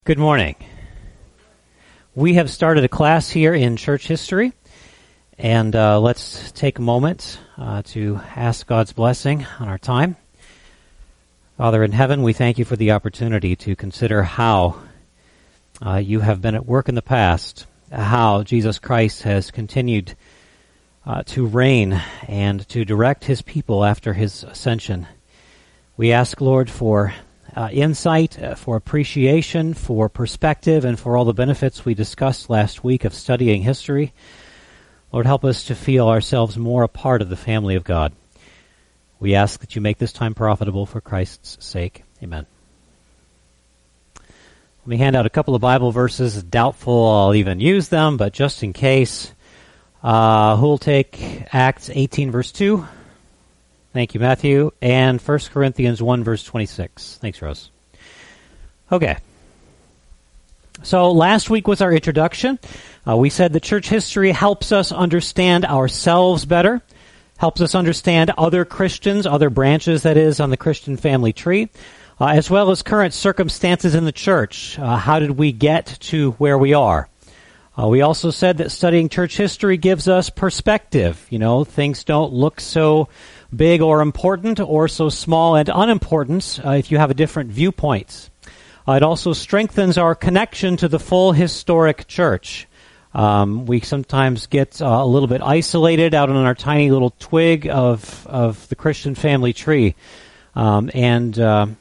Good morning. We have started a class here in church history, and let's take a moment to ask God's blessing on our time. Father in heaven, we thank you for the opportunity to consider how you have been at work in the past, how Jesus Christ has continued to reign and to direct his people after his ascension. We ask, Lord, for insight, for appreciation, for perspective, and for all the benefits we discussed last week of studying history. Lord, help us to feel ourselves more a part of the family of God. We ask that you make this time profitable for Christ's sake. Amen. Let me hand out a couple of Bible verses. Doubtful I'll even use them, but just in case, who'll take Acts 18, verse 2? Thank you, Matthew. And 1 Corinthians 1, verse 26. Thanks, Rose. Okay. So last week was our introduction. We said that church history helps us understand ourselves better, helps us understand other Christians, other branches, that is, on the Christian family tree, as well as current circumstances in the church. How did we get to where we are? We also said that studying church history gives us perspective. You know, things don't look so big or important or so small and unimportant if you have a different viewpoint. It also strengthens our connection to the full historic church. We sometimes get a little bit isolated out on our tiny little twig of the Christian family tree. And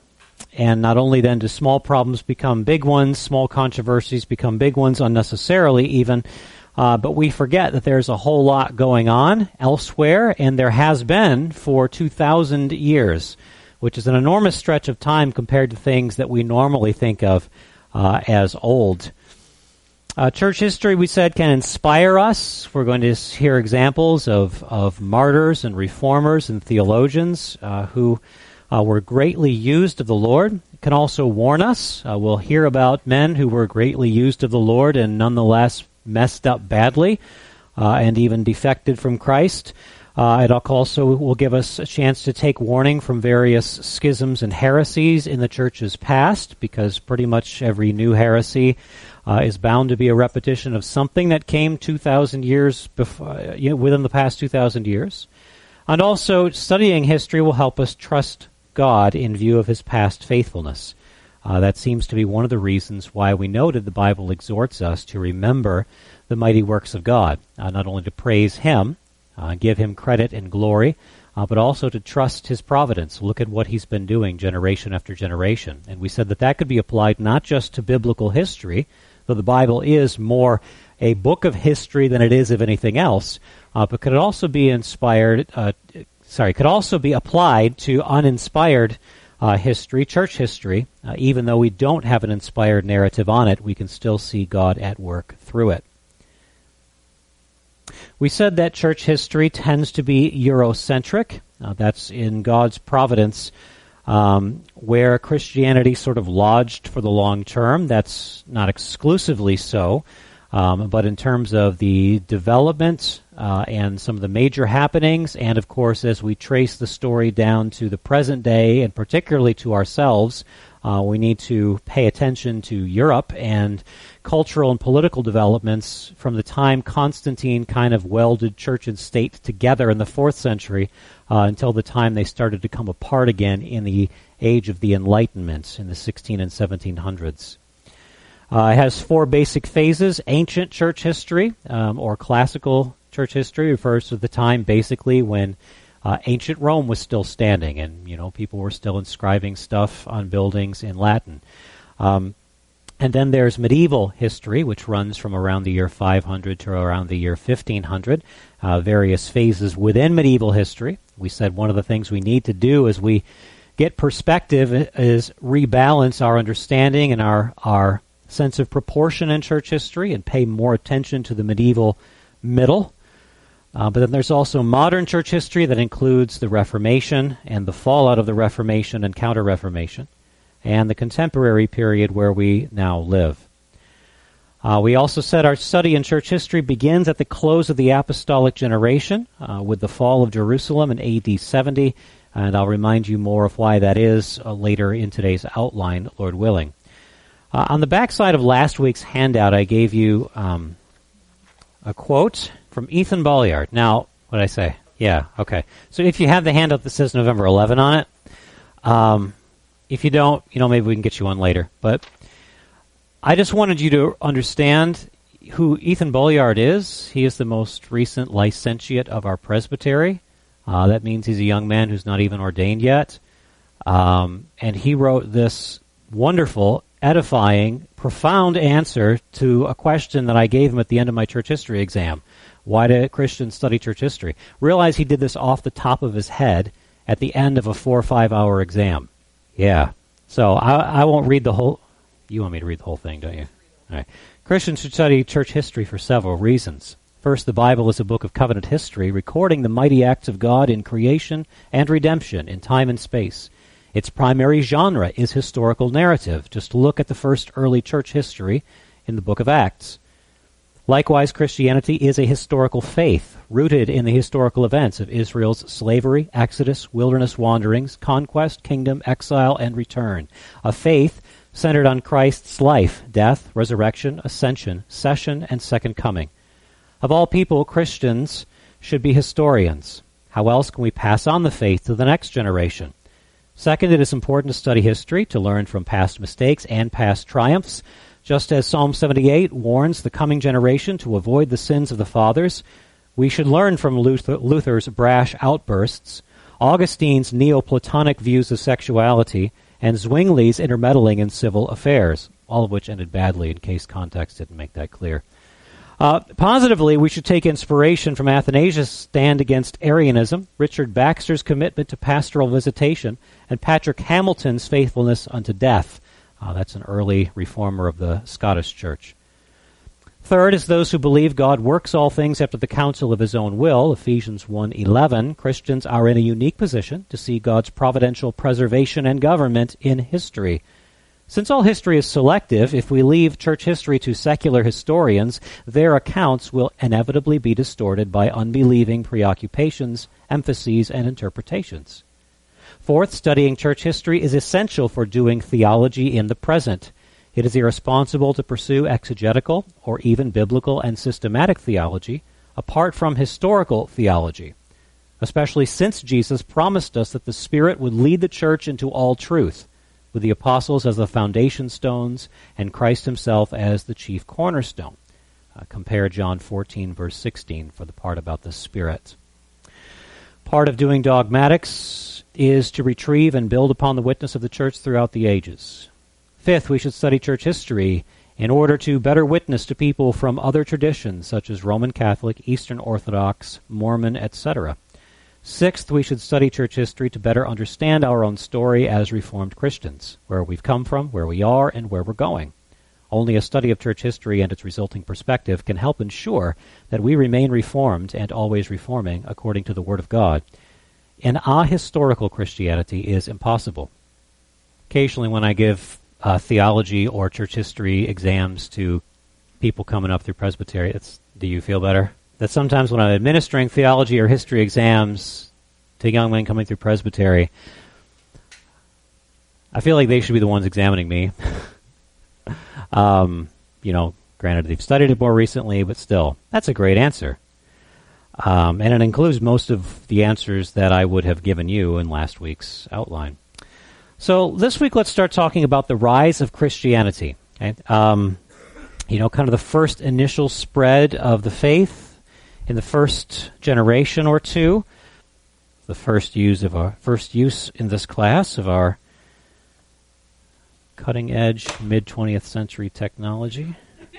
not only then do small problems become big ones, small controversies become big ones unnecessarily even, but we forget that there's a whole lot going on elsewhere, and there has been for 2,000 years, which is an enormous stretch of time compared to things that we normally think of as old. Church history, we said, can inspire us. We're going to hear examples of martyrs and reformers and theologians who were greatly used of the Lord. It can also warn us. We'll hear about men who were greatly used of the Lord and nonetheless messed up badly and even defected from Christ. It also will give us a chance to take warning from various schisms and heresies in the church's past, because pretty much every new heresy is bound to be a repetition of something that came 2,000 years before, within the past 2,000 years. And also, studying history will help us trust God in view of his past faithfulness. That seems to be one of the reasons why we noted the Bible exhorts us to remember the mighty works of God, not only to praise him, give him credit and glory, but also to trust his providence. Look at what he's been doing generation after generation. And we said that could be applied not just to biblical history, though the Bible is more a book of history than it is of anything else, but could also be could also be applied to uninspired history, church history. Even though we don't have an inspired narrative on it, we can still see God at work through it. We said that church history tends to be Eurocentric. That's in God's providence, where Christianity sort of lodged for the long term. That's not exclusively so, but in terms of the development and some of the major happenings, and of course as we trace the story down to the present day, and particularly to ourselves, we need to pay attention to Europe and cultural and political developments from the time Constantine kind of welded church and state together in the 4th century until the time they started to come apart again in the age of the Enlightenment in the 16 and 1700s. It has 4 basic phases. Ancient church history, or classical church history, refers to the time basically when ancient Rome was still standing, and people were still inscribing stuff on buildings in Latin. And then there's medieval history, which runs from around the year 500 to around the year 1500. Various phases within medieval history. We said one of the things we need to do as we get perspective is rebalance our understanding and our sense of proportion in church history and pay more attention to the medieval middle. But then there's also modern church history that includes the Reformation and the fallout of the Reformation and Counter-Reformation, and the contemporary period where we now live. We also said our study in church history begins at the close of the apostolic generation with the fall of Jerusalem in AD 70, and I'll remind you more of why that is later in today's outline, Lord willing. On the back side of last week's handout, I gave you a quote from Ethan Bolliard. Now, what did I say? Yeah, okay. So if you have the handout that says November 11 on it, if you don't, maybe we can get you one later. But I just wanted you to understand who Ethan Bolliard is. He is the most recent licentiate of our presbytery. That means he's a young man who's not even ordained yet. And he wrote this wonderful, edifying, profound answer to a question that I gave him at the end of my church history exam. Why do Christians study church history? Realize he did this off the top of his head at the end of a 4 or 5 hour exam. Yeah. So I won't read the whole... You want me to read the whole thing, don't you? All right. Christians should study church history for several reasons. First, the Bible is a book of covenant history recording the mighty acts of God in creation and redemption in time and space. Its primary genre is historical narrative. Just look at the first early church history in the book of Acts. Likewise, Christianity is a historical faith, rooted in the historical events of Israel's slavery, exodus, wilderness wanderings, conquest, kingdom, exile, and return. A faith centered on Christ's life, death, resurrection, ascension, session, and second coming. Of all people, Christians should be historians. How else can we pass on the faith to the next generation? Second, it is important to study history, to learn from past mistakes and past triumphs. Just as Psalm 78 warns the coming generation to avoid the sins of the fathers, we should learn from Luther's brash outbursts, Augustine's Neoplatonic views of sexuality, and Zwingli's intermeddling in civil affairs, all of which ended badly in case context didn't make that clear. Positively, we should take inspiration from Athanasius' stand against Arianism, Richard Baxter's commitment to pastoral visitation, and Patrick Hamilton's faithfulness unto death. That's an early reformer of the Scottish Church. Third is those who believe God works all things after the counsel of his own will, Ephesians 1:11. Christians are in a unique position to see God's providential preservation and government in history. Since all history is selective, if we leave church history to secular historians, their accounts will inevitably be distorted by unbelieving preoccupations, emphases, and interpretations. Fourth, studying church history is essential for doing theology in the present. It is irresponsible to pursue exegetical or even biblical and systematic theology apart from historical theology, especially since Jesus promised us that the Spirit would lead the church into all truth, with the apostles as the foundation stones and Christ himself as the chief cornerstone. Compare John 14, verse 16 for the part about the Spirit. Part of doing dogmatics is to retrieve and build upon the witness of the church throughout the ages. Fifth, we should study church history in order to better witness to people from other traditions such as Roman Catholic, Eastern Orthodox, Mormon, etc. Sixth, we should study church history to better understand our own story as Reformed Christians, where we've come from, where we are, and where we're going. Only a study of church history and its resulting perspective can help ensure that we remain Reformed and always reforming according to the Word of God. An ahistorical Christianity is impossible. Occasionally when I give theology or church history exams to people coming up through Presbytery, do you feel better? That sometimes when I'm administering theology or history exams to young men coming through Presbytery, I feel like they should be the ones examining me. Granted they've studied it more recently, but still, that's a great answer. And it includes most of the answers that I would have given you in last week's outline. So this week, let's start talking about the rise of Christianity. Okay? Kind of the first initial spread of the faith in the first generation or two. The first use in this class of our cutting-edge mid-20th century technology,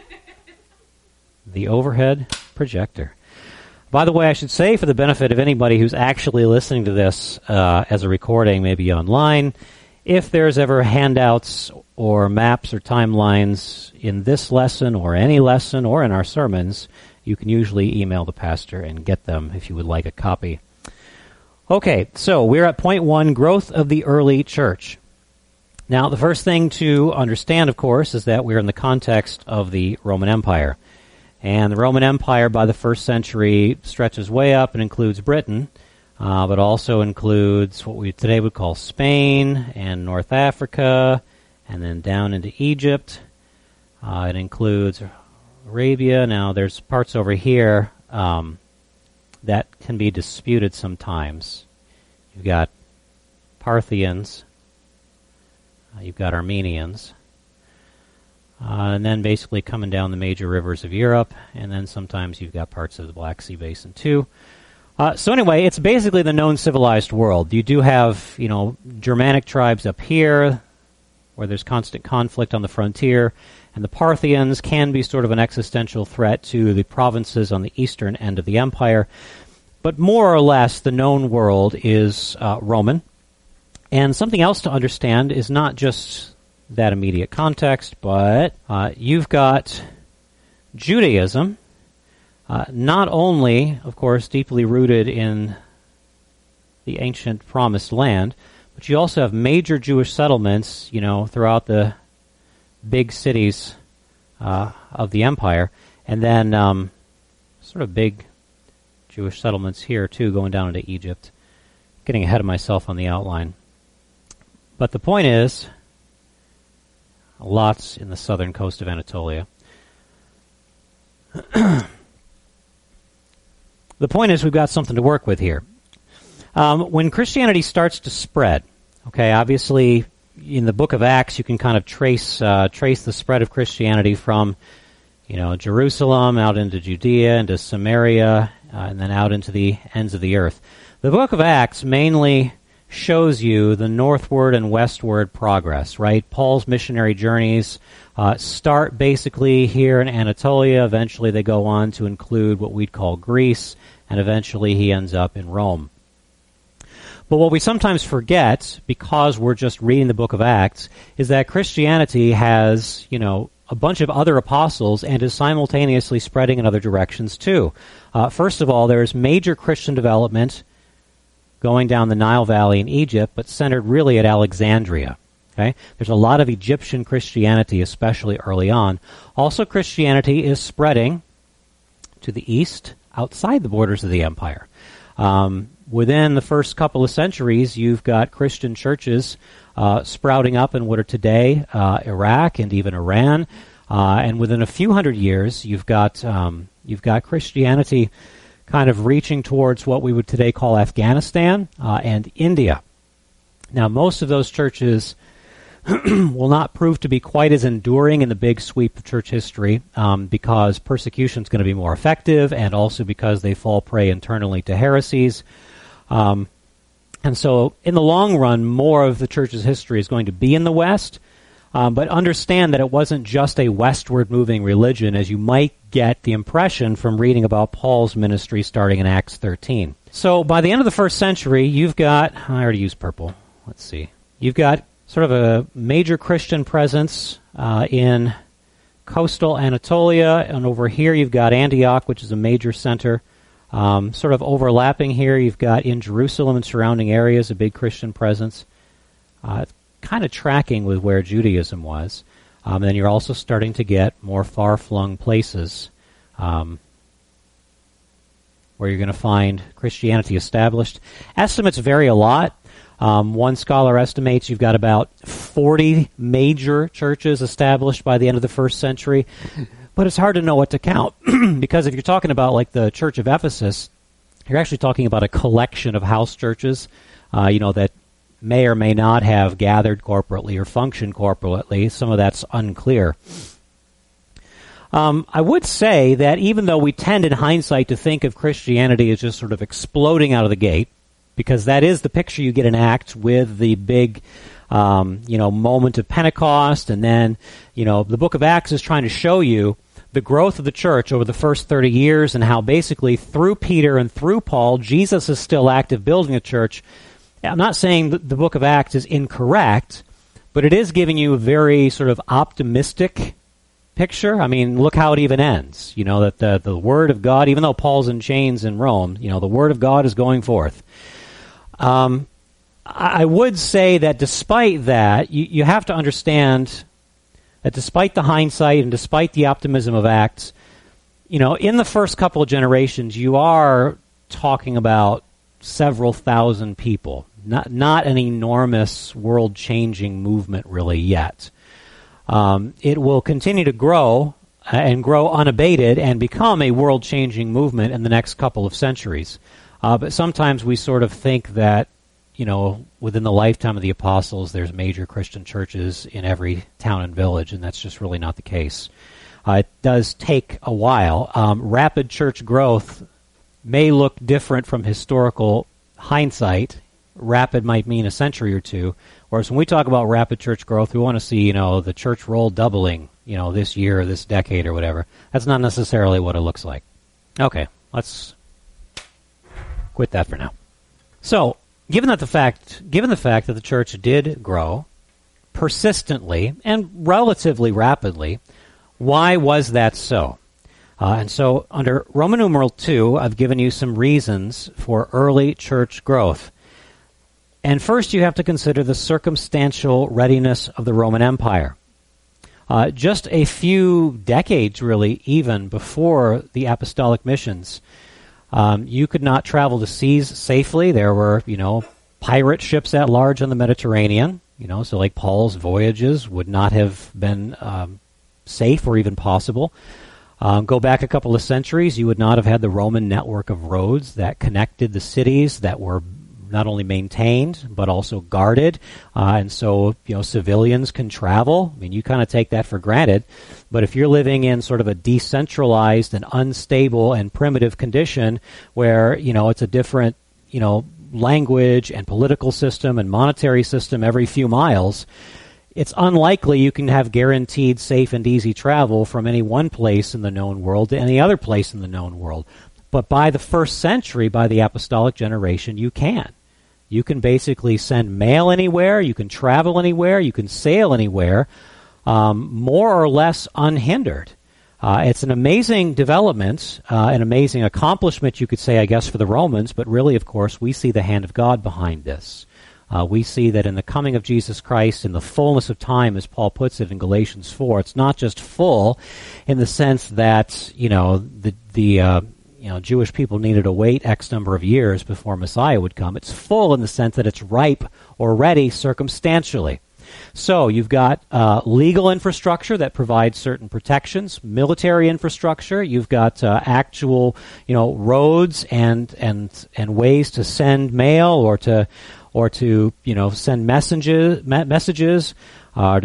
the overhead projector. By the way, I should say, for the benefit of anybody who's actually listening to this as a recording, maybe online, if there's ever handouts or maps or timelines in this lesson or any lesson or in our sermons, you can usually email the pastor and get them if you would like a copy. Okay, so we're at point 1, growth of the early church. Now, the first thing to understand, of course, is that we're in the context of the Roman Empire. And the Roman Empire by the first century stretches way up and includes Britain, but also includes what we today would call Spain and North Africa, and then down into Egypt, It includes Arabia. Now, there's parts over here that can be disputed sometimes. You've got Parthians. You've got Armenians. And then basically coming down the major rivers of Europe, and then sometimes you've got parts of the Black Sea Basin too. So anyway, it's basically the known civilized world. You do have, Germanic tribes up here, where there's constant conflict on the frontier, and the Parthians can be sort of an existential threat to the provinces on the eastern end of the empire. But more or less, the known world is Roman. And something else to understand is not just that immediate context, but you've got Judaism, not only, of course, deeply rooted in the ancient Promised Land, but you also have major Jewish settlements, throughout the big cities of the empire, and then sort of big Jewish settlements here, too, going down into Egypt. Getting ahead of myself on the outline. But the point is, lots in the southern coast of Anatolia. The point is we've got something to work with here. When Christianity starts to spread, obviously in the book of Acts you can kind of trace the spread of Christianity from, Jerusalem out into Judea, into Samaria, and then out into the ends of the earth. The book of Acts mainly shows you the northward and westward progress, right? Paul's missionary journeys start basically here in Anatolia. Eventually they go on to include what we'd call Greece, and eventually he ends up in Rome. But what we sometimes forget, because we're just reading the book of Acts, is that Christianity has, a bunch of other apostles and is simultaneously spreading in other directions too. First of all, there's major Christian development going down the Nile Valley in Egypt, but centered really at Alexandria. There's a lot of Egyptian Christianity, especially early on. Also, Christianity is spreading to the east, outside the borders of the empire. Within the first couple of centuries, you've got Christian churches sprouting up in what are today Iraq and even Iran. And within a few hundred years, you've got Christianity kind of reaching towards what we would today call Afghanistan and India. Now, most of those churches will not prove to be quite as enduring in the big sweep of church history because persecution is going to be more effective, and also because they fall prey internally to heresies. And so, in the long run, more of the church's history is going to be in the West. But understand that it wasn't just a westward-moving religion, as you might get the impression from reading about Paul's ministry starting in Acts 13. So by the end of the first century, you've got, I already used purple, let's see, you've got sort of a major Christian presence in coastal Anatolia, and over here you've got Antioch, which is a major center. Sort of overlapping here, you've got in Jerusalem and surrounding areas a big Christian presence. Kind of tracking with where Judaism was. Then you're also starting to get more far-flung places where you're going to find Christianity established. Estimates vary a lot. One scholar estimates you've got about 40 major churches established by the end of the first century. But it's hard to know what to count, because if you're talking about like the Church of Ephesus, you're actually talking about a collection of house churches, that may or may not have gathered corporately or functioned corporately. Some of that's unclear. I would say that even though we tend in hindsight to think of Christianity as just sort of exploding out of the gate, because that is the picture you get in Acts with the big moment of Pentecost, and then the book of Acts is trying to show you the growth of the church over the first 30 years and how basically through Peter and through Paul, Jesus is still active building a church. I'm not saying that the book of Acts is incorrect, but it is giving you a very sort of optimistic picture. I mean, look how it even ends. That the Word of God, even though Paul's in chains in Rome, the Word of God is going forth. I would say that despite that, you have to understand that despite the hindsight and despite the optimism of Acts, in the first couple of generations, you are talking about several thousand people. Not an enormous world-changing movement really yet. It will continue to grow and grow unabated and become a world-changing movement in the next couple of centuries. But sometimes we sort of think that, within the lifetime of the apostles, there's major Christian churches in every town and village, and that's just really not the case. It does take a while. Rapid church growth may look different from historical hindsight. Rapid might mean a century or two, whereas when we talk about rapid church growth, we want to see, the church roll doubling, this year or this decade or whatever. That's not necessarily what it looks like. Okay, let's quit that for now. So, given the fact that the church did grow persistently and relatively rapidly, why was that so? And so, under Roman numeral 2, I've given you some reasons for early church growth. And first, you have to consider the circumstantial readiness of the Roman Empire. Just a few decades, really, even before the apostolic missions, you could not travel the seas safely. There were, pirate ships at large on the Mediterranean. So like Paul's voyages would not have been safe or even possible. Go back a couple of centuries, you would not have had the Roman network of roads that connected the cities that were not only maintained but also guarded, and so civilians can travel. I mean, you kind of take that for granted, but if you're living in sort of a decentralized and unstable and primitive condition where it's a different language and political system and monetary system every few miles, it's unlikely you can have guaranteed safe and easy travel from any one place in the known world to any other place in the known world. But by the first century, by the apostolic generation, you can. You can basically send mail anywhere, you can travel anywhere, you can sail anywhere, more or less unhindered. It's an amazing development, an amazing accomplishment, you could say, I guess, for the Romans, but really, of course, we see the hand of God behind this. We see that in the coming of Jesus Christ, in the fullness of time, as Paul puts it in Galatians 4, it's not just full in the sense that, Jewish people needed to wait X number of years before Messiah would come. It's full in the sense that it's ripe or ready circumstantially. So you've got legal infrastructure that provides certain protections, military infrastructure. You've got actual, roads and ways to send mail or to send messages, to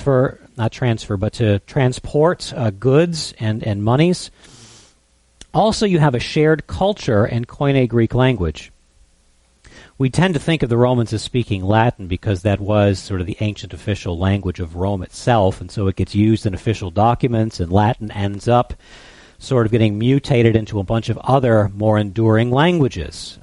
transport goods and monies. Also, you have a shared culture and Koine Greek language. We tend to think of the Romans as speaking Latin because that was sort of the ancient official language of Rome itself, and so it gets used in official documents, and Latin ends up sort of getting mutated into a bunch of other more enduring languages,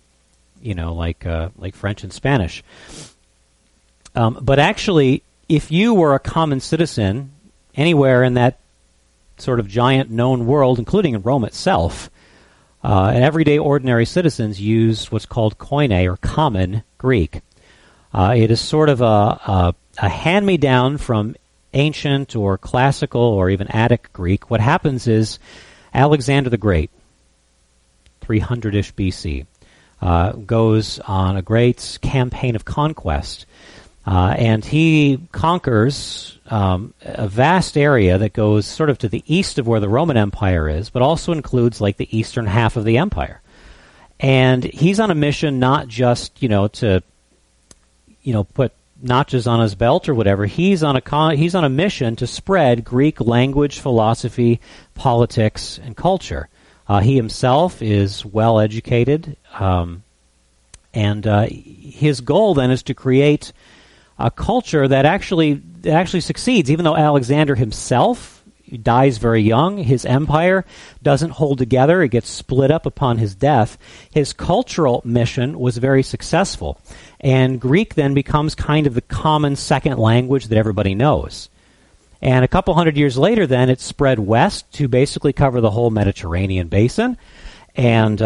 like French and Spanish. But actually, if you were a common citizen anywhere in that sort of giant known world, including in Rome itself, and everyday ordinary citizens used what's called Koine, or common Greek. It is sort of a hand-me-down from ancient or classical or even Attic Greek. What happens is Alexander the Great, 300-ish BC, goes on a great campaign of conquest, and he conquers a vast area that goes sort of to the east of where the Roman Empire is, but also includes like the eastern half of the empire. And he's on a mission not just, to, put notches on his belt or whatever. He's on a mission to spread Greek language, philosophy, politics, and culture. He himself is well educated, and his goal then is to create a culture that actually succeeds. Even though Alexander himself dies very young, his empire doesn't hold together, it gets split up upon his death. His cultural mission was very successful, and Greek then becomes kind of the common second language that everybody knows. And a couple hundred years later then, it spread west to basically cover the whole Mediterranean basin, and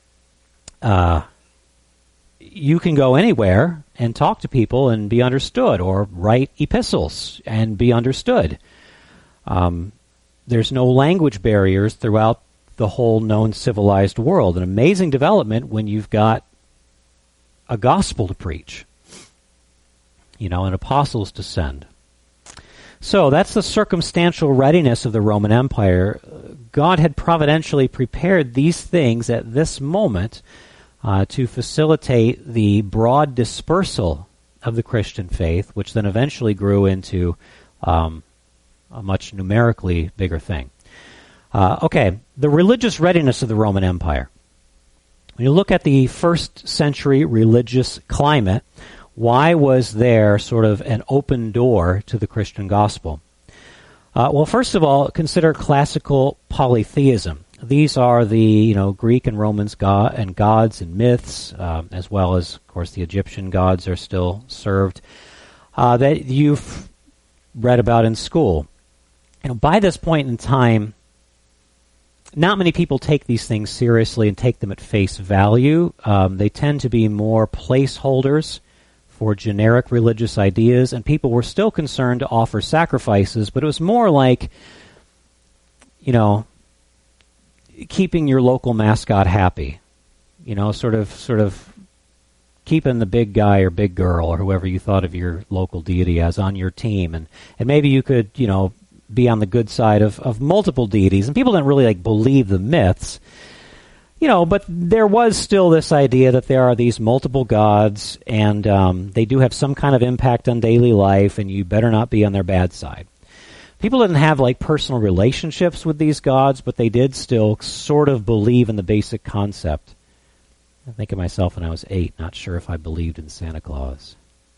you can go anywhere and talk to people and be understood, or write epistles and be understood. There's no language barriers throughout the whole known civilized world. An amazing development when you've got a gospel to preach, and apostles to send. So that's the circumstantial readiness of the Roman Empire. God had providentially prepared these things at this moment to facilitate the broad dispersal of the Christian faith, which then eventually grew into a much numerically bigger thing. Okay, the religious readiness of the Roman Empire. When you look at the first century religious climate, why was there sort of an open door to the Christian gospel? Well, first of all, consider classical polytheism. These are the Greek and Romans gods and myths, as well as, of course, the Egyptian gods are still served, that you've read about in school. By this point in time, not many people take these things seriously and take them at face value. They tend to be more placeholders for generic religious ideas, and people were still concerned to offer sacrifices, but it was more like, keeping your local mascot happy. Sort of keeping the big guy or big girl or whoever you thought of your local deity as on your team, and maybe you could, be on the good side of multiple deities. And people didn't really believe the myths, but there was still this idea that there are these multiple gods, and they do have some kind of impact on daily life, and you better not be on their bad side. People didn't have personal relationships with these gods, but they did still sort of believe in the basic concept. I think of myself when I was 8, not sure if I believed in Santa Claus.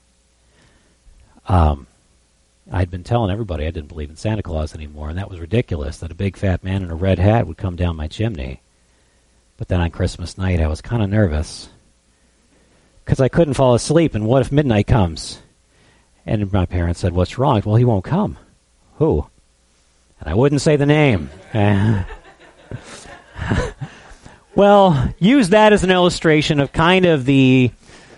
I'd been telling everybody I didn't believe in Santa Claus anymore, and that was ridiculous, that a big fat man in a red hat would come down my chimney. But then on Christmas night, I was kind of nervous, because I couldn't fall asleep, and what if midnight comes? And my parents said, "What's wrong?" "Well, he won't come." "Who?" And I wouldn't say the name. Well, use that as an illustration of kind of the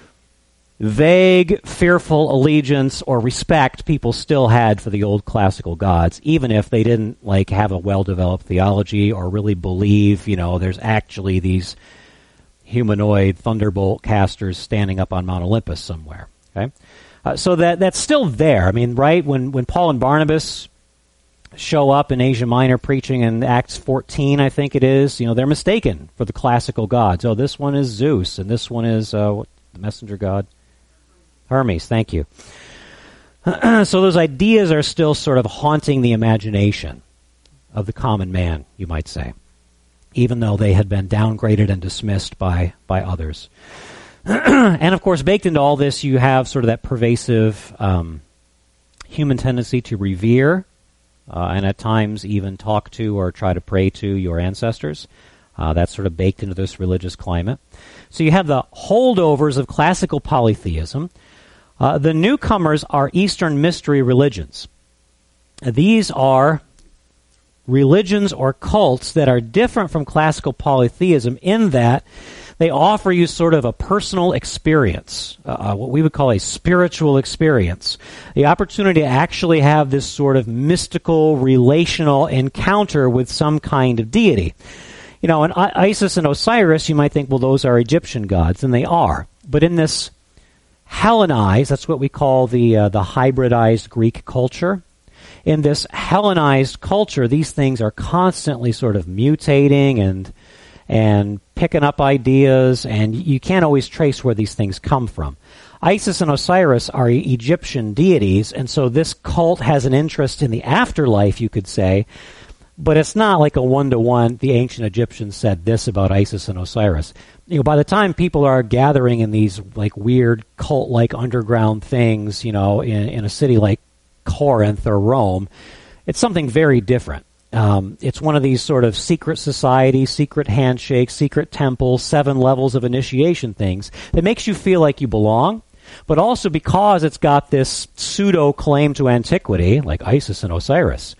vague, fearful allegiance or respect people still had for the old classical gods, even if they didn't have a well-developed theology or really believe, there's actually these humanoid thunderbolt casters standing up on Mount Olympus somewhere. Okay, so that's still there. I mean, right when Paul and Barnabas show up in Asia Minor preaching in Acts 14, I think it is, they're mistaken for the classical gods. Oh, this one is Zeus, and this one is the messenger god. Hermes, thank you. So those ideas are still sort of haunting the imagination of the common man, you might say, even though they had been downgraded and dismissed by others. And of course, baked into all this, you have sort of that pervasive human tendency to revere and at times even talk to or try to pray to your ancestors. That's sort of baked into this religious climate. So you have the holdovers of classical polytheism. The newcomers are Eastern mystery religions. These are religions or cults that are different from classical polytheism in that they offer you sort of a personal experience, what we would call a spiritual experience, the opportunity to actually have this sort of mystical, relational encounter with some kind of deity. And Isis and Osiris, you might think, well, those are Egyptian gods, and they are. But in this Hellenized, that's what we call the hybridized Greek culture. In this Hellenized culture, these things are constantly sort of mutating and picking up ideas, and you can't always trace where these things come from. Isis and Osiris are Egyptian deities, and so this cult has an interest in the afterlife, you could say, but it's not like a one-to-one, the ancient Egyptians said this about Isis and Osiris. By the time people are gathering in these weird cult-like underground things, in a city like Corinth or Rome, it's something very different. It's one of these sort of secret societies, secret handshakes, secret temples, 7 levels of initiation things that makes you feel like you belong, but also because it's got this pseudo claim to antiquity, like Isis and Osiris.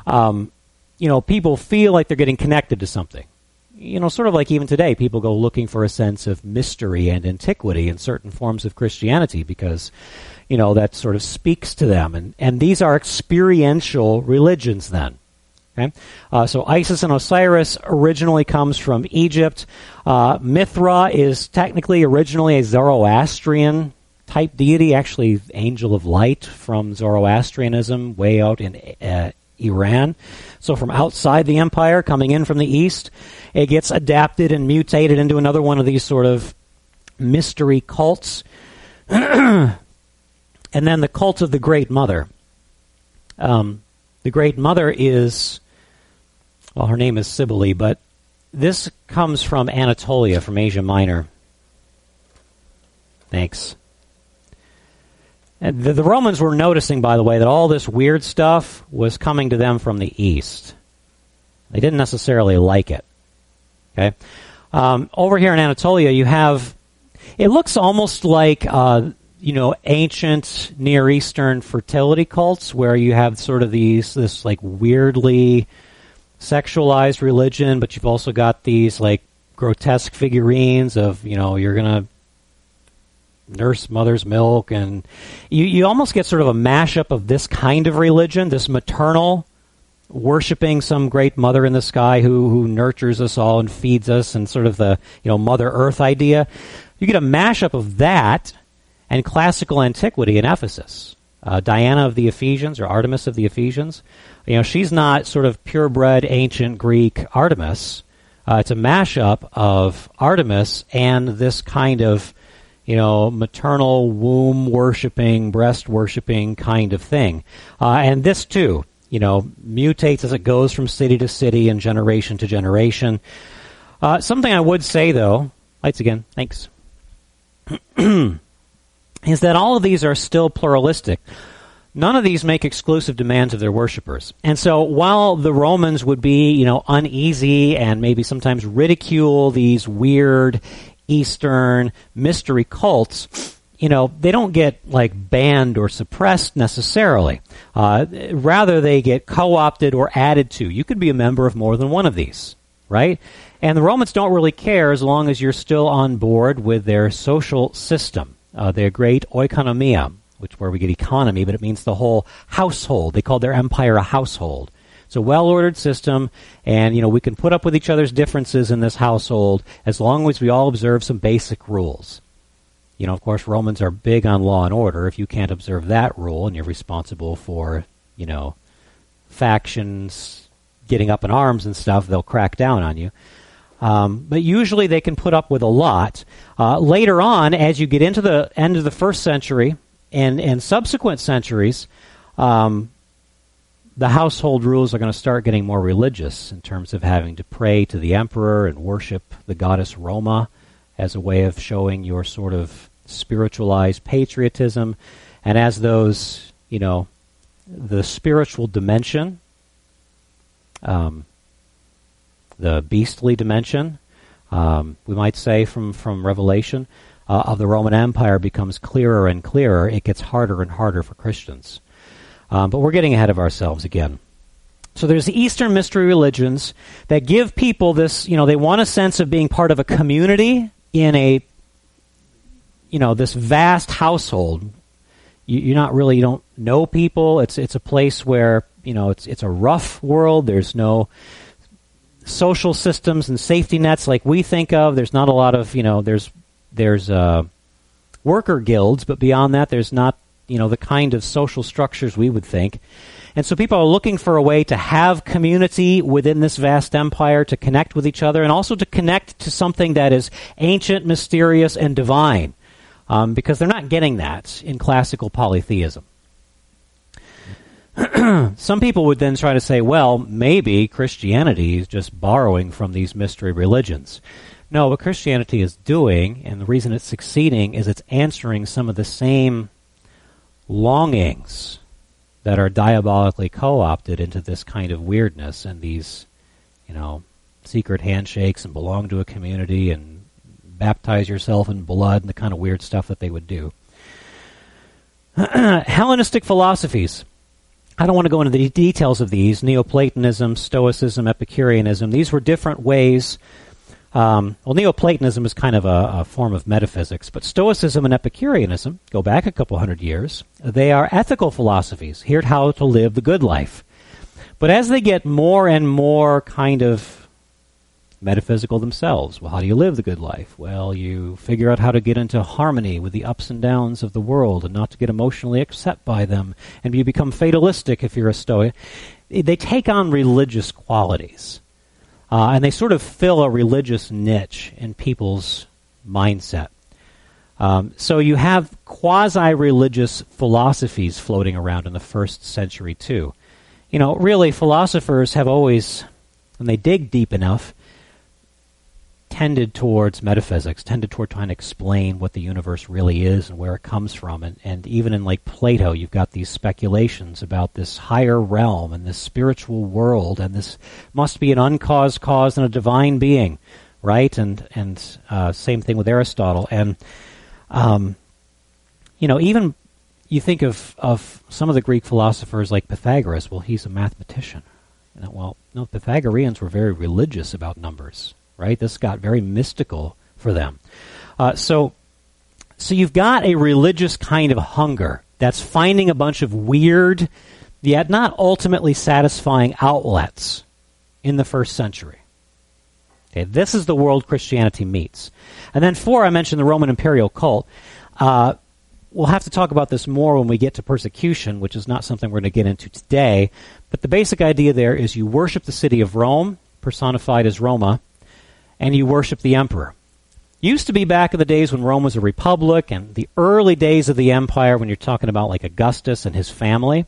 People feel like they're getting connected to something. Sort of like even today, people go looking for a sense of mystery and antiquity in certain forms of Christianity because, that sort of speaks to them. And these are experiential religions then. Okay? So Isis and Osiris originally comes from Egypt. Mithra is technically originally a Zoroastrian type deity, actually angel of light from Zoroastrianism, way out in Iran. So from outside the empire, coming in from the east, it gets adapted and mutated into another one of these sort of mystery cults. And then the cult of the Great Mother. The Great Mother is, well, her name is Cybele, but this comes from Anatolia, from Asia Minor. Thanks. And the Romans were noticing, by the way, that all this weird stuff was coming to them from the east. They didn't necessarily like it. Okay, over here in Anatolia, you have. It looks almost like ancient Near Eastern fertility cults, where you have sort of this like weirdly sexualized religion, but you've also got these like grotesque figurines of, you're going to nurse mother's milk, and you almost get sort of a mashup of this kind of religion, this maternal, worshiping some great mother in the sky who nurtures us all and feeds us, and sort of the Mother Earth idea. You get a mashup of that and classical antiquity in Ephesus. Diana of the Ephesians, or Artemis of the Ephesians, she's not sort of purebred ancient Greek Artemis. It's a mashup of Artemis and this kind of, maternal womb worshipping, breast worshipping kind of thing. And this too, mutates as it goes from city to city and generation to generation. Something I would say, though, lights again, thanks, is that all of these are still pluralistic. None of these make exclusive demands of their worshipers. And so while the Romans would be, uneasy and maybe sometimes ridicule these weird Eastern mystery cults, they don't get like banned or suppressed necessarily. Rather, they get co-opted or added to. You could be a member of more than one of these, right? And the Romans don't really care as long as you're still on board with their social system, their great oikonomia, where we get economy, but it means the whole household. They called their empire a household. It's a well-ordered system, and we can put up with each other's differences in this household as long as we all observe some basic rules. Of course, Romans are big on law and order. If you can't observe that rule and you're responsible for, factions getting up in arms and stuff, they'll crack down on you. But usually they can put up with a lot. Later on, as you get into the end of the first century and subsequent centuries, the household rules are going to start getting more religious in terms of having to pray to the emperor and worship the goddess Roma as a way of showing your sort of spiritualized patriotism. And as those, the spiritual dimension, the beastly dimension, we might say from Revelation, of the Roman Empire becomes clearer and clearer, it gets harder and harder for Christians. But we're getting ahead of ourselves again. So there's the Eastern mystery religions that give people this, they want a sense of being part of a community in a, this vast household. You don't know people. It's a place where, it's a rough world. There's no social systems and safety nets like we think of. There's not a lot of, there's worker guilds, but beyond that, there's not, the kind of social structures we would think. And so people are looking for a way to have community within this vast empire, to connect with each other, and also to connect to something that is ancient, mysterious, and divine, because they're not getting that in classical polytheism. Some people would then try to say, well, maybe Christianity is just borrowing from these mystery religions. No, what Christianity is doing, and the reason it's succeeding, is it's answering some of the same longings that are diabolically co-opted into this kind of weirdness and these, secret handshakes and belong to a community and baptize yourself in blood and the kind of weird stuff that they would do. Hellenistic philosophies. I don't want to go into the details of these. Neoplatonism, Stoicism, Epicureanism. These were different ways. Neoplatonism is kind of a form of metaphysics, but Stoicism and Epicureanism go back a couple hundred years. They are ethical philosophies, here at how to live the good life. But as they get more and more kind of metaphysical themselves. Well, how do you live the good life? Well, you figure out how to get into harmony with the ups and downs of the world and not to get emotionally upset by them. And you become fatalistic if you're a Stoic. They take on religious qualities. And they sort of fill a religious niche in people's mindset. So you have quasi-religious philosophies floating around in the first century too. Really, philosophers have always, when they dig deep enough, tended towards metaphysics, tended toward trying to explain what the universe really is and where it comes from. And even in like Plato, you've got these speculations about this higher realm and this spiritual world, and this must be an uncaused cause and a divine being, right? And same thing with Aristotle. And even you think of some of the Greek philosophers like Pythagoras. Well, he's a mathematician. Well, no, Pythagoreans were very religious about numbers, right? This got very mystical for them. So you've got a religious kind of hunger that's finding a bunch of weird, yet not ultimately satisfying outlets in the first century. Okay, this is the world Christianity meets. And then 4, I mentioned the Roman imperial cult. We'll have to talk about this more when we get to persecution, which is not something we're going to get into today. But the basic idea there is you worship the city of Rome, personified as Roma, and you worship the emperor. Used to be back in the days when Rome was a republic and the early days of the empire, when you're talking about like Augustus and his family,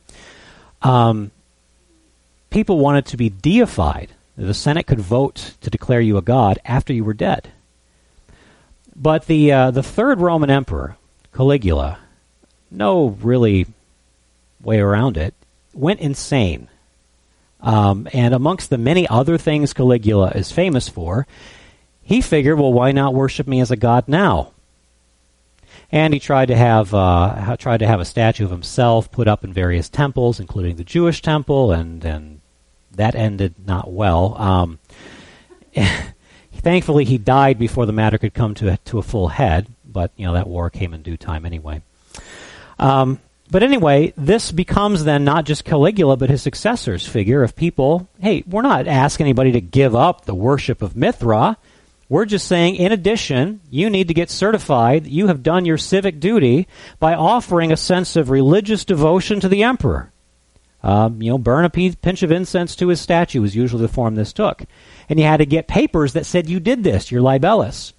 people wanted to be deified. The Senate could vote to declare you a god after you were dead. But the third Roman emperor, Caligula, no really way around it, went insane. And amongst the many other things Caligula is famous for, he figured, well, why not worship me as a god now? And he tried to have a statue of himself put up in various temples, including the Jewish temple, and that ended not well. Thankfully, he died before the matter could come to a full head, but that war came in due time anyway. But anyway, this becomes then not just Caligula, but his successors figure of people, hey, we're not asking anybody to give up the worship of Mithra. We're just saying, in addition, you need to get certified. You have done your civic duty by offering a sense of religious devotion to the emperor. Burn a pinch of incense to his statue is usually the form this took. And you had to get papers that said you did this. You're libellous.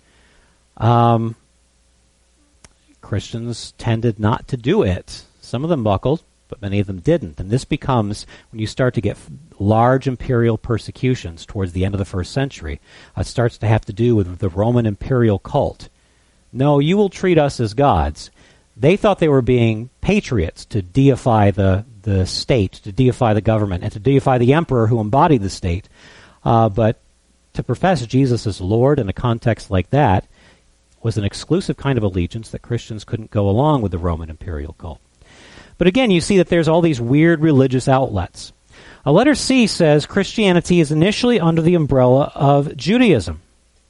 Christians tended not to do it. Some of them buckled, but many of them didn't. And this becomes, when you start to get large imperial persecutions towards the end of the first century, it starts to have to do with the Roman imperial cult. No, you will treat us as gods. They thought they were being patriots to deify the state, to deify the government, and to deify the emperor who embodied the state. But to profess Jesus as Lord in a context like that was an exclusive kind of allegiance that Christians couldn't go along with the Roman imperial cult. But again, you see that there's all these weird religious outlets. Letter C says Christianity is initially under the umbrella of Judaism.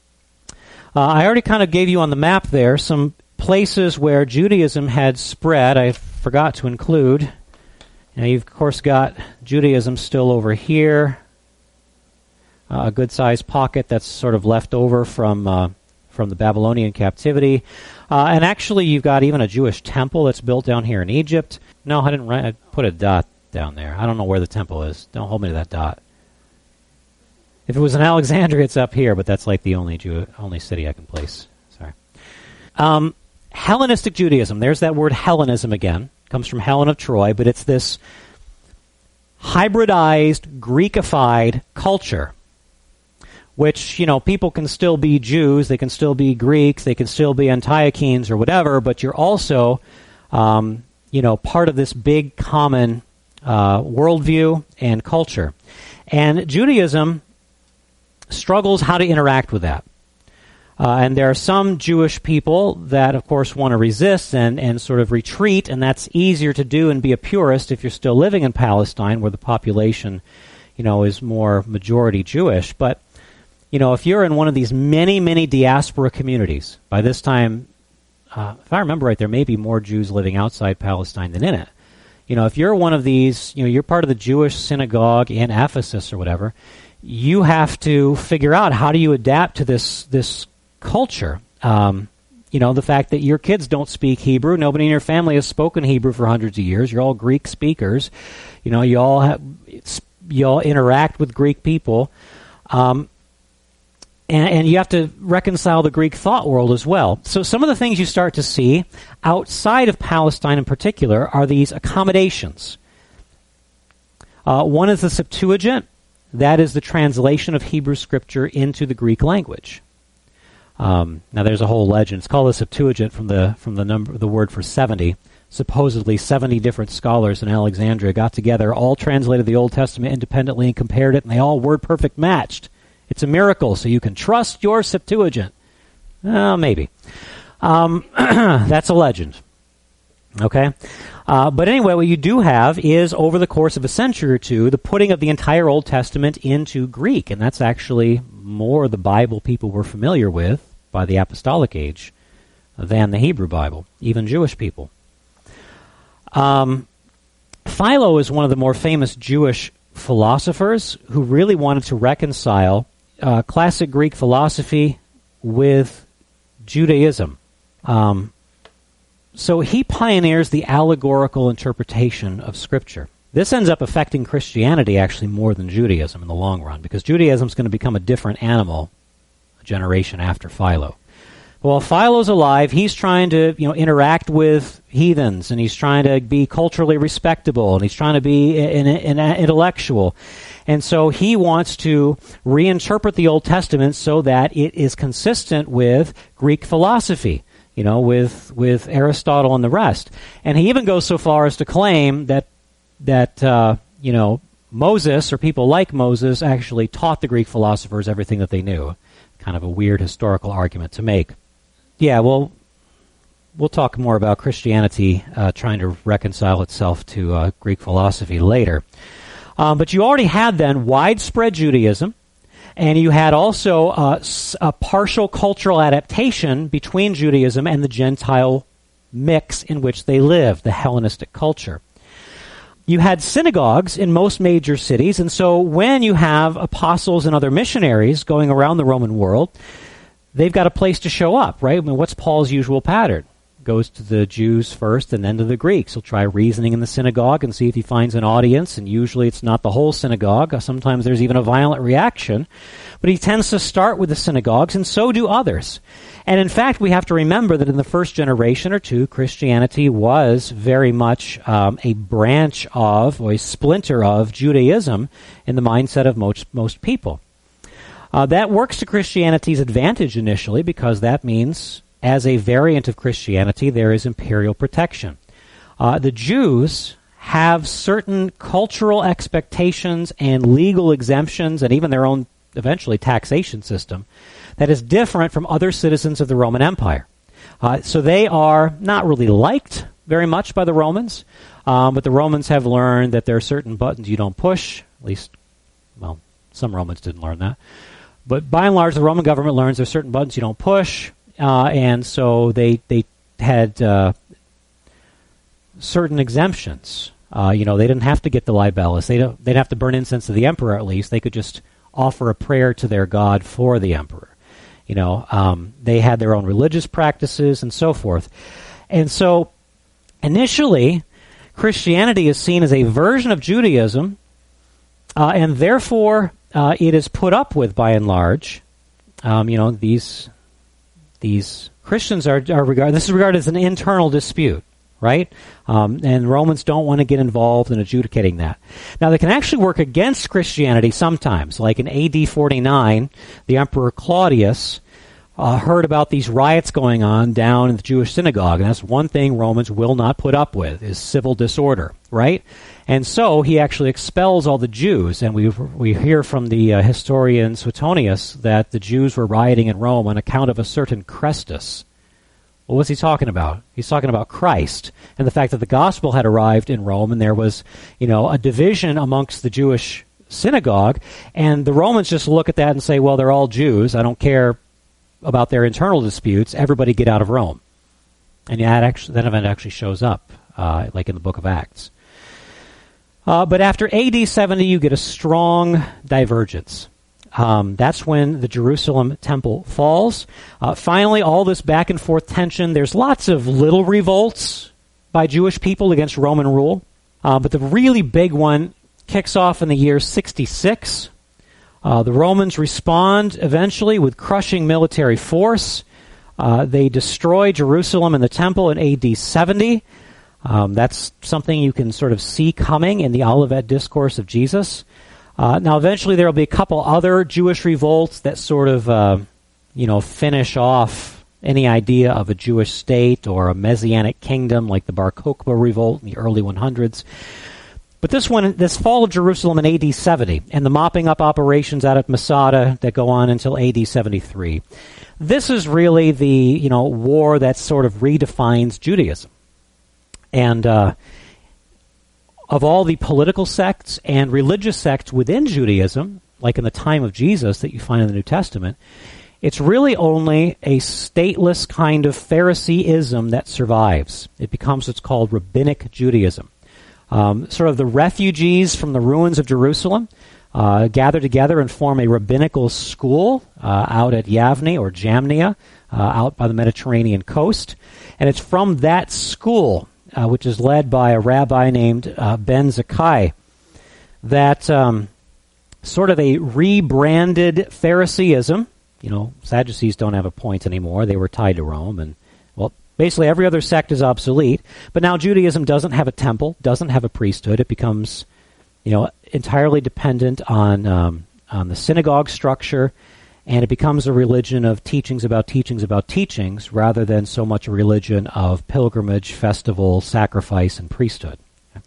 I already kind of gave you on the map there some places where Judaism had spread. I forgot to include. Now, you've, of course, got Judaism still over here. A good-sized pocket that's sort of left over from the Babylonian captivity. And actually, you've got even a Jewish temple that's built down here in Egypt. No, I didn't write. I put a dot down there. I don't know where the temple is. Don't hold me to that dot. If it was in Alexandria, it's up here, but that's like the only city I can place. Sorry. Hellenistic Judaism. There's that word Hellenism again. Comes from Helen of Troy, but it's this hybridized, Greekified culture, which, people can still be Jews, they can still be Greeks, they can still be Antiochenes or whatever, but you're also, part of this big common worldview and culture. And Judaism struggles how to interact with that. And there are some Jewish people that, of course, want to resist and sort of retreat, and that's easier to do and be a purist if you're still living in Palestine, where the population, is more majority Jewish. But, if you're in one of these many, many diaspora communities, by this time, if I remember right, there may be more Jews living outside Palestine than in it. If you're one of these, you're part of the Jewish synagogue in Ephesus or whatever, you have to figure out how do you adapt to this culture. The fact that your kids don't speak Hebrew, nobody in your family has spoken Hebrew for hundreds of years. You're all Greek speakers. You all interact with Greek people. And you have to reconcile the Greek thought world as well. So some of the things you start to see outside of Palestine in particular are these accommodations. One is the Septuagint. That is the translation of Hebrew Scripture into the Greek language. Now there's a whole legend. It's called the Septuagint from the word for 70. Supposedly 70 different scholars in Alexandria got together, all translated the Old Testament independently and compared it, and they all word perfect matched. It's a miracle, so you can trust your Septuagint. Maybe. That's a legend. Okay? But anyway, what you do have is, over the course of a century or two, the putting of the entire Old Testament into Greek, and that's actually more the Bible people were familiar with by the Apostolic Age than the Hebrew Bible, even Jewish people. Philo is one of the more famous Jewish philosophers who really wanted to reconcile classic Greek philosophy with Judaism. So he pioneers the allegorical interpretation of Scripture. This ends up affecting Christianity actually more than Judaism in the long run, because Judaism is going to become a different animal a generation after Philo. Well, Philo's alive. He's trying to, interact with heathens, and he's trying to be culturally respectable, and he's trying to be an intellectual. And so he wants to reinterpret the Old Testament so that it is consistent with Greek philosophy, with Aristotle and the rest. And he even goes so far as to claim that Moses, or people like Moses, actually taught the Greek philosophers everything that they knew. Kind of a weird historical argument to make. Yeah, well, we'll talk more about Christianity trying to reconcile itself to Greek philosophy later. But you already had then widespread Judaism, and you had also a partial cultural adaptation between Judaism and the Gentile mix in which they lived, the Hellenistic culture. You had synagogues in most major cities, and so when you have apostles and other missionaries going around the Roman world, they've got a place to show up, right? I mean, what's Paul's usual pattern? Goes to the Jews first and then to the Greeks. He'll try reasoning in the synagogue and see if he finds an audience, and usually it's not the whole synagogue. Sometimes there's even a violent reaction. But he tends to start with the synagogues, and so do others. And in fact, we have to remember that in the first generation or two, Christianity was very much a branch of, or a splinter of, Judaism in the mindset of most people. That works to Christianity's advantage initially, because that means, as a variant of Christianity, there is imperial protection. The Jews have certain cultural expectations and legal exemptions, and even their own, eventually, taxation system that is different from other citizens of the Roman Empire. So they are not really liked very much by the Romans, but the Romans have learned that there are certain buttons you don't push. At least, well, some Romans didn't learn that. But by and large, the Roman government learns there are certain buttons you don't push, and so they had certain exemptions. They didn't have to get the libellus. They'd have to burn incense to the emperor at least. They could just offer a prayer to their god for the emperor. They had their own religious practices and so forth. And so initially, Christianity is seen as a version of Judaism, and therefore it is put up with by and large. These Christians are regarded. This is regarded as an internal dispute, right? And Romans don't want to get involved in adjudicating that. Now, they can actually work against Christianity sometimes. Like in AD 49, the Emperor Claudius heard about these riots going on down in the Jewish synagogue, and that's one thing Romans will not put up with, is civil disorder, right? And so he actually expels all the Jews, and we hear from the historian Suetonius that the Jews were rioting in Rome on account of a certain Chrestus. Well, what's he talking about? He's talking about Christ and the fact that the gospel had arrived in Rome, and there was, a division amongst the Jewish synagogue, and the Romans just look at that and say, well, they're all Jews. I don't care about their internal disputes. Everybody get out of Rome. And that event actually shows up, like in the book of Acts. But after AD 70, you get a strong divergence. That's when the Jerusalem temple falls. Finally, all this back and forth tension, there's lots of little revolts by Jewish people against Roman rule. But the really big one kicks off in the year 66. The Romans respond eventually with crushing military force. They destroy Jerusalem and the temple in AD 70. That's something you can sort of see coming in the Olivet Discourse of Jesus. Now, eventually there will be a couple other Jewish revolts that sort of, finish off any idea of a Jewish state or a Messianic kingdom, like the Bar Kokhba revolt in the early 100s. But this fall of Jerusalem in AD 70, and the mopping up operations out at Masada that go on until AD 73. This is really the, war that sort of redefines Judaism. And of all the political sects and religious sects within Judaism, like in the time of Jesus that you find in the New Testament, it's really only a stateless kind of Phariseeism that survives. It becomes what's called Rabbinic Judaism. Sort of the refugees from the ruins of Jerusalem gather together and form a rabbinical school out at Yavne or Jamnia, out by the Mediterranean coast. And it's from that school, which is led by a rabbi named Ben Zakkai, that sort of a rebranded Phariseeism. Sadducees don't have a point anymore. They were tied to Rome, and basically every other sect is obsolete. But now Judaism doesn't have a temple, doesn't have a priesthood. It becomes, entirely dependent on the synagogue structure, and it becomes a religion of teachings about teachings about teachings, rather than so much a religion of pilgrimage, festival, sacrifice, and priesthood.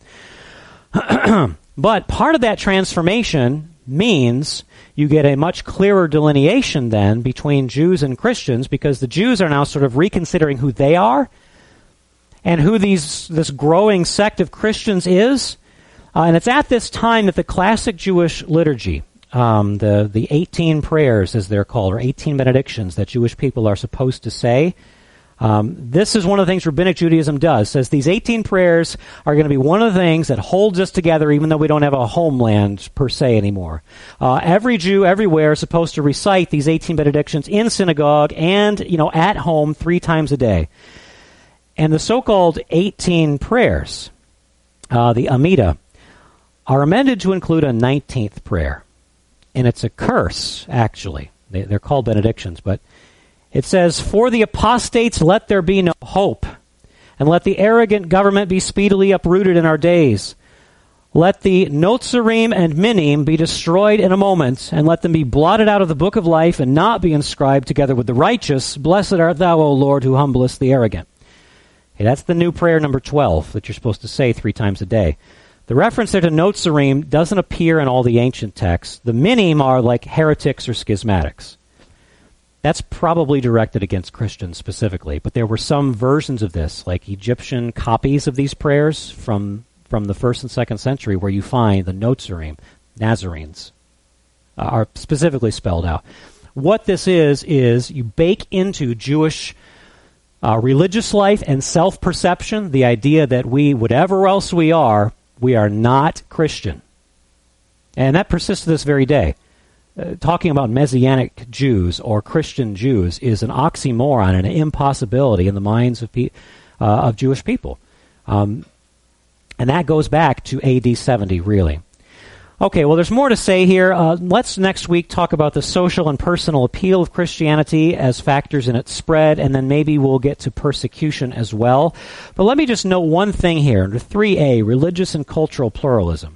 But part of that transformation means you get a much clearer delineation then between Jews and Christians, because the Jews are now sort of reconsidering who they are and who this growing sect of Christians is. And it's at this time that the classic Jewish liturgy, the 18 prayers, as they're called, or 18 benedictions that Jewish people are supposed to say, this is one of the things Rabbinic Judaism does. Says these 18 prayers are going to be one of the things that holds us together, even though we don't have a homeland per se anymore. Every Jew everywhere is supposed to recite these 18 benedictions in synagogue and, at home 3 times a day. And the so-called 18 prayers, the Amida, are amended to include a 19th prayer. And it's a curse, actually. They're called benedictions, but it says, "For the apostates let there be no hope, and let the arrogant government be speedily uprooted in our days. Let the Notzarim and Minim be destroyed in a moment, and let them be blotted out of the book of life and not be inscribed together with the righteous. Blessed art thou, O Lord, who humblest the arrogant." Okay, that's the new prayer number 12 that you're supposed to say 3 times a day. The reference there to Notzarim doesn't appear in all the ancient texts. The Minim are like heretics or schismatics. That's probably directed against Christians specifically, but there were some versions of this, like Egyptian copies of these prayers from the 1st and 2nd century, where you find the Notzarim, Nazarenes, are specifically spelled out. What this is you bake into Jewish religious life and self-perception the idea that we, whatever else we are not Christian. And that persists to this very day. Talking about Messianic Jews or Christian Jews is an oxymoron and an impossibility in the minds of Jewish people. And that goes back to AD 70, really. Okay, well, there's more to say here. Let's next week talk about the social and personal appeal of Christianity as factors in its spread, and then maybe we'll get to persecution as well. But let me just note one thing here, under 3A, religious and cultural pluralism.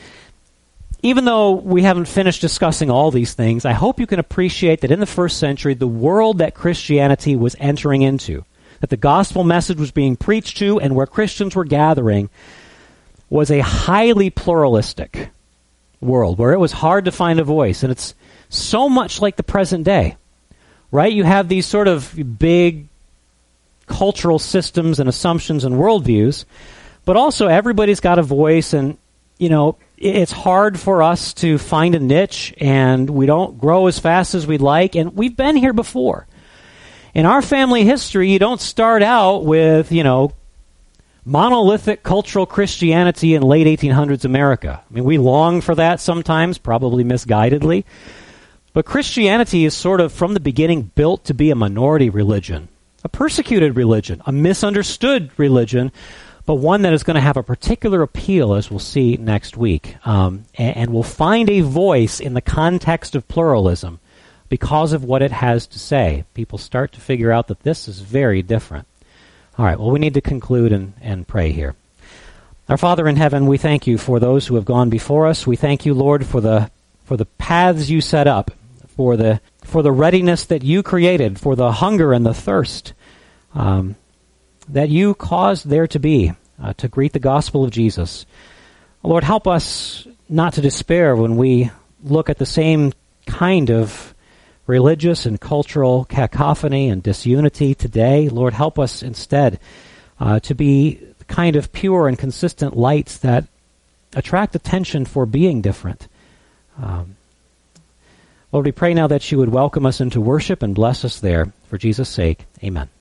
Even though we haven't finished discussing all these things, I hope you can appreciate that in the 1st century, the world that Christianity was entering into, that the gospel message was being preached to and where Christians were gathering, was a highly pluralistic world where it was hard to find a voice. And it's so much like the present day, right? You have these sort of big cultural systems and assumptions and worldviews, but also everybody's got a voice, and, it's hard for us to find a niche, and we don't grow as fast as we'd like, and we've been here before. In our family history, you don't start out with, monolithic cultural Christianity in late 1800s America. I mean, we long for that sometimes, probably misguidedly. But Christianity is sort of, from the beginning, built to be a minority religion, a persecuted religion, a misunderstood religion, but one that is going to have a particular appeal, as we'll see next week, and will find a voice in the context of pluralism because of what it has to say. People start to figure out that this is very different. All right, well, we need to conclude and pray here. Our Father in heaven, we thank you for those who have gone before us. We thank you, Lord, for the paths you set up, for the readiness that you created, for the hunger and the thirst that you caused there to be to greet the gospel of Jesus. Lord, help us not to despair when we look at the same kind of religious and cultural cacophony and disunity today. Lord, help us instead to be the kind of pure and consistent lights that attract attention for being different. Lord, we pray now that you would welcome us into worship and bless us there. For Jesus' sake, amen.